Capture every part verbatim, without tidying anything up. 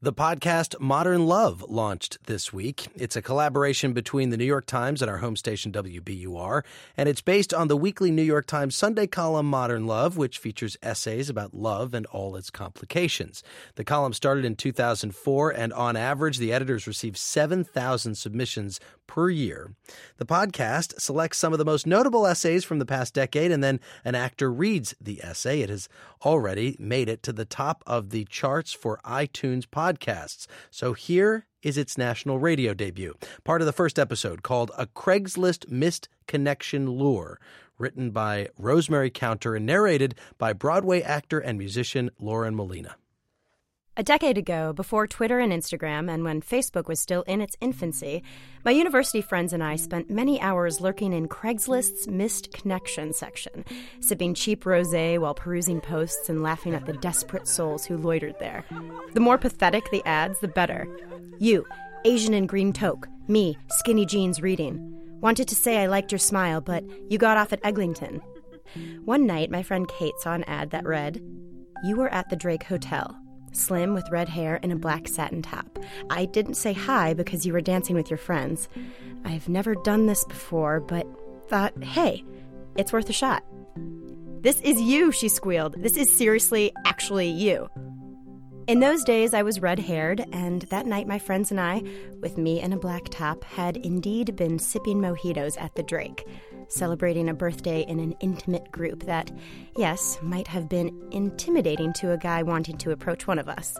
The podcast Modern Love launched this week. It's a collaboration between the New York Times and our home station W B U R, and it's based on the weekly New York Times Sunday column Modern Love, which features essays about love and all its complications. The column started in two thousand four, and on average, the editors receive seven thousand submissions per year. The podcast selects some of the most notable essays from the past decade, and then an actor reads the essay. It has already made it to the top of the charts for iTunes podcasts. So here is its national radio debut, part of the first episode called A Craigslist Missed Connection Lure, written by Rosemary Counter and narrated by Broadway actor and musician Lauren Molina. A decade ago, before Twitter and Instagram, and when Facebook was still in its infancy, my university friends and I spent many hours lurking in Craigslist's Missed Connection section, sipping cheap rosé while perusing posts and laughing at the desperate souls who loitered there. The more pathetic the ads, the better. You, Asian in green toque. Me, skinny jeans reading. Wanted to say I liked your smile, but you got off at Eglinton. One night, my friend Kate saw an ad that read, "You were at the Drake Hotel. Slim with red hair and a black satin top. I didn't say hi because you were dancing with your friends. I've never done this before, but thought, hey, it's worth a shot." "This is you," she squealed. "This is seriously, actually you." In those days, I was red-haired, and that night my friends and I, with me in a black top, had indeed been sipping mojitos at the Drake, celebrating a birthday in an intimate group that, yes, might have been intimidating to a guy wanting to approach one of us.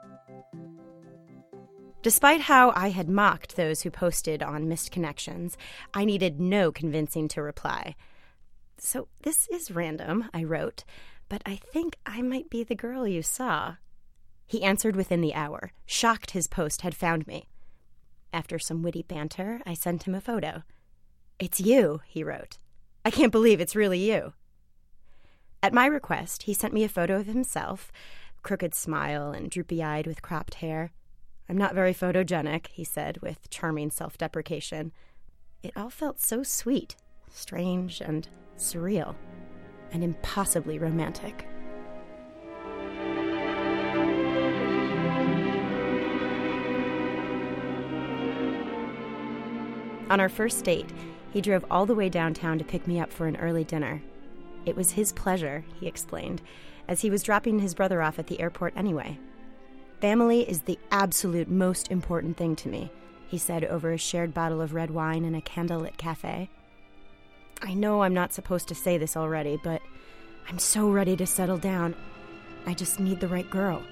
Despite how I had mocked those who posted on Missed Connections, I needed no convincing to reply. "So this is random," I wrote, "but I think I might be the girl you saw." He answered within the hour, shocked his post had found me. After some witty banter, I sent him a photo. "It's you," he wrote. "I can't believe it's really you." At my request, he sent me a photo of himself, crooked smile and droopy-eyed with cropped hair. "I'm not very photogenic," he said with charming self-deprecation. It all felt so sweet, strange, and surreal, and impossibly romantic. On our first date, he drove all the way downtown to pick me up for an early dinner. It was his pleasure, he explained, as he was dropping his brother off at the airport anyway. "Family is the absolute most important thing to me," he said over a shared bottle of red wine in a candlelit cafe. I know I'm not supposed to say this already, but I'm so ready to settle down. I just need the right girl.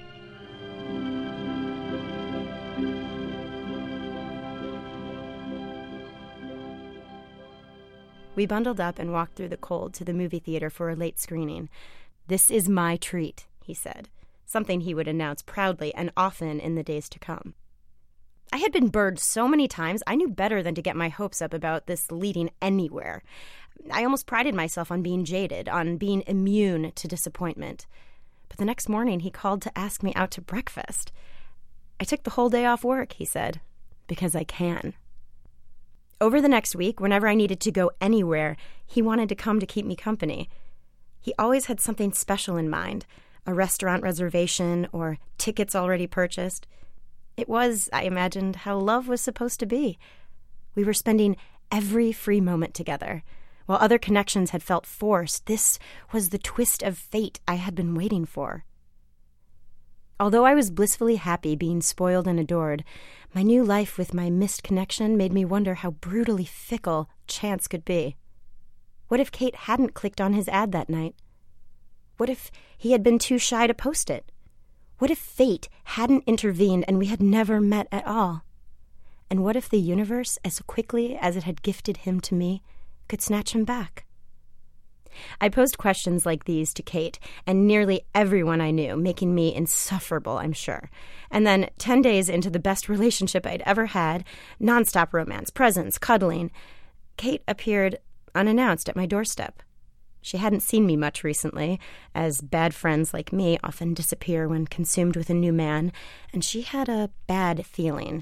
We bundled up and walked through the cold to the movie theater for a late screening. "This is my treat," he said, something he would announce proudly and often in the days to come. I had been burned so many times, I knew better than to get my hopes up about this leading anywhere. I almost prided myself on being jaded, on being immune to disappointment. But the next morning, he called to ask me out to breakfast. "I took the whole day off work," he said, "because I can." Over the next week, whenever I needed to go anywhere, he wanted to come to keep me company. He always had something special in mind, a restaurant reservation or tickets already purchased. It was, I imagined, how love was supposed to be. We were spending every free moment together. While other connections had felt forced, this was the twist of fate I had been waiting for. Although I was blissfully happy being spoiled and adored, my new life with my missed connection made me wonder how brutally fickle chance could be. What if Kate hadn't clicked on his ad that night? What if he had been too shy to post it? What if fate hadn't intervened and we had never met at all? And what if the universe, as quickly as it had gifted him to me, could snatch him back? I posed questions like these to Kate and nearly everyone I knew, making me insufferable, I'm sure. And then, ten days into the best relationship I'd ever had, nonstop romance, presents, cuddling, Kate appeared unannounced at my doorstep. She hadn't seen me much recently, as bad friends like me often disappear when consumed with a new man, and she had a bad feeling.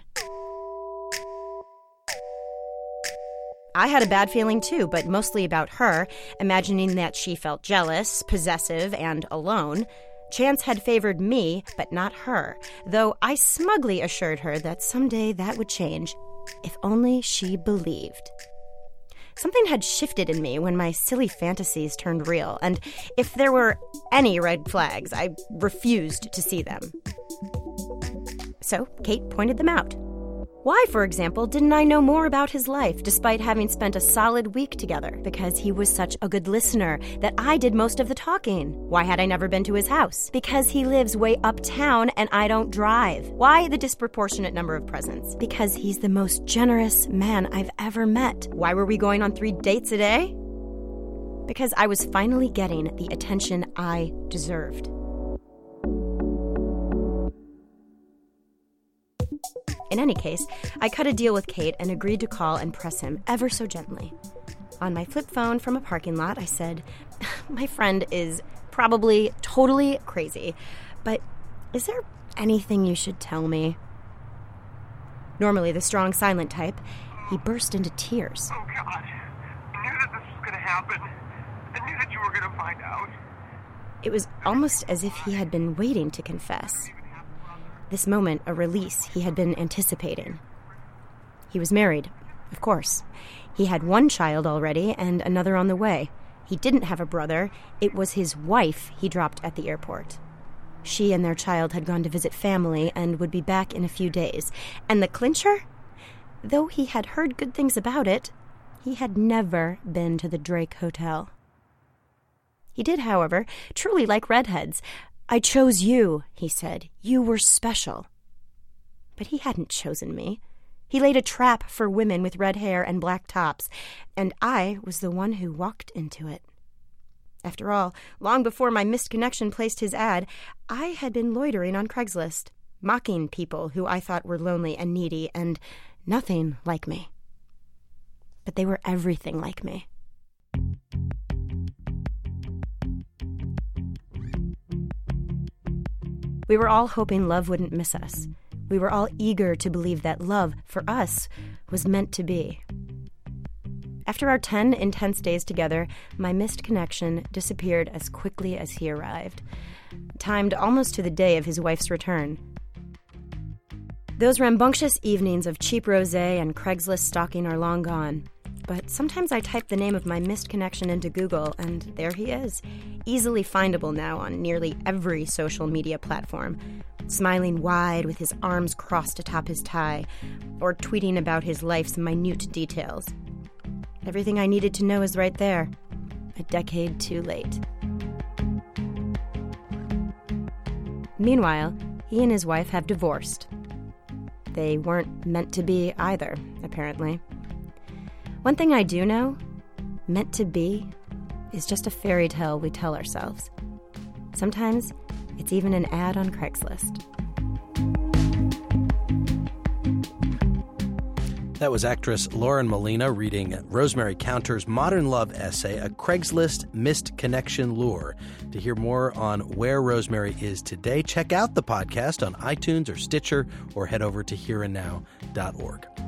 I had a bad feeling too, but mostly about her, imagining that she felt jealous, possessive, and alone. Chance had favored me, but not her, though I smugly assured her that someday that would change, if only she believed. Something had shifted in me when my silly fantasies turned real, and if there were any red flags, I refused to see them. So Kate pointed them out. Why, for example, didn't I know more about his life despite having spent a solid week together? Because he was such a good listener that I did most of the talking. Why had I never been to his house? Because he lives way uptown and I don't drive. Why the disproportionate number of presents? Because he's the most generous man I've ever met. Why were we going on three dates a day? Because I was finally getting the attention I deserved. In any case, I cut a deal with Kate and agreed to call and press him ever so gently. On my flip phone from a parking lot, I said, "My friend is probably totally crazy, but is there anything you should tell me?" Normally the strong, silent type, he burst into tears. Oh, God. I knew that this was going to happen. I knew that you were going to find out. It was almost as if he had been waiting to confess. This moment, a release he had been anticipating. He was married, of course. He had one child already and another on the way. He didn't have a brother. It was his wife he dropped at the airport. She and their child had gone to visit family and would be back in a few days. And the clincher? Though he had heard good things about it, he had never been to the Drake Hotel. He did, however, truly like redheads. "I chose you," he said. "You were special." But he hadn't chosen me. He laid a trap for women with red hair and black tops, and I was the one who walked into it. After all, long before my missed connection placed his ad, I had been loitering on Craigslist, mocking people who I thought were lonely and needy and nothing like me. But they were everything like me. We were all hoping love wouldn't miss us. We were all eager to believe that love, for us, was meant to be. After our ten intense days together, my missed connection disappeared as quickly as he arrived, timed almost to the day of his wife's return. Those rambunctious evenings of cheap rosé and Craigslist stalking are long gone. But sometimes I type the name of my missed connection into Google, and there he is, easily findable now on nearly every social media platform, smiling wide with his arms crossed atop his tie, or tweeting about his life's minute details. Everything I needed to know is right there, a decade too late. Meanwhile, he and his wife have divorced. They weren't meant to be either, apparently. One thing I do know, meant to be, is just a fairy tale we tell ourselves. Sometimes it's even an ad on Craigslist. That was actress Lauren Molina reading Rosemary Counter's modern love essay, A Craigslist Missed Connection Lure. To hear more on where Rosemary is today, check out the podcast on iTunes or Stitcher, or head over to here and now dot org.